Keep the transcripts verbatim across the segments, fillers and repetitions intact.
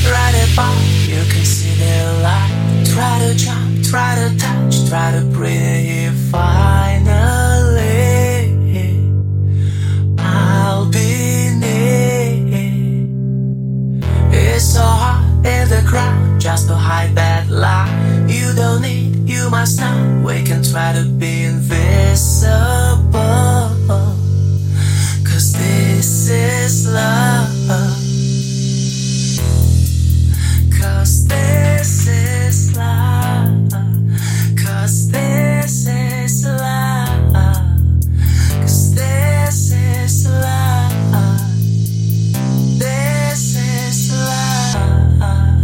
right above, you can see the light. Try to jump, try to touch, try to breathe here finally. I'll be near. It's so hot in the crowd just to hide that light. You don't need, you must know. We can try to be invisible, 'cause this is love. 'Cause this is love. 'Cause this is love. 'Cause this is love. This is love.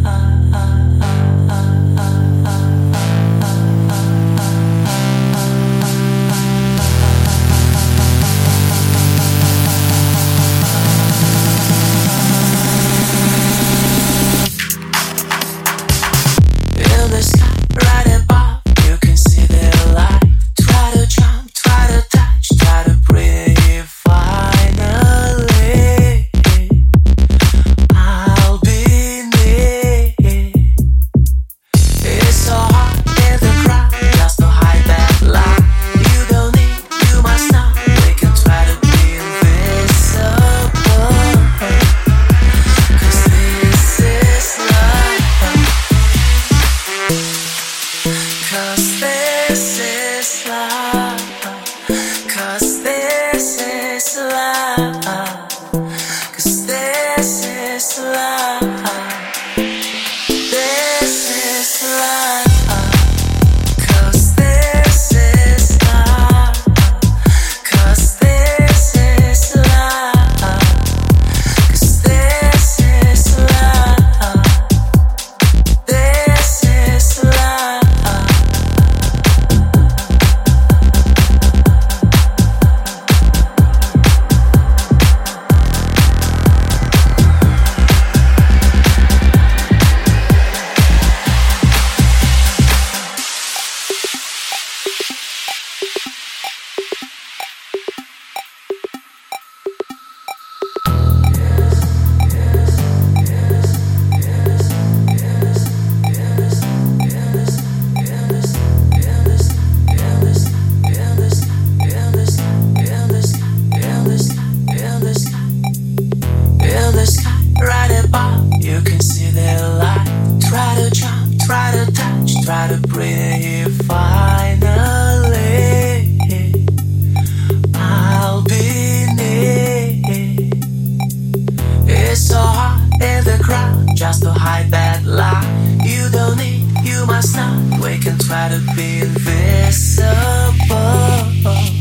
In the sky, right above, you can see the light. Try to jump, try to touch, try to breathe here finally. I'll be near. It's so hot in the crowd just to hide that light. You don't need, you must know. We can try to be invisible, 'cause this is love. 'Cause this is love. 'Cause this is love. 'Cause this is love. This is love. 'Cause this is love. 'Cause this is love. 'Cause this is love. This is love. In the sky, right above, you can see the light. Try to jump, try to touch, try to breathe here finally. I'll be near. It's so hot in the crowd just to hide that light. You don't need, you must know. We can try to be invisible.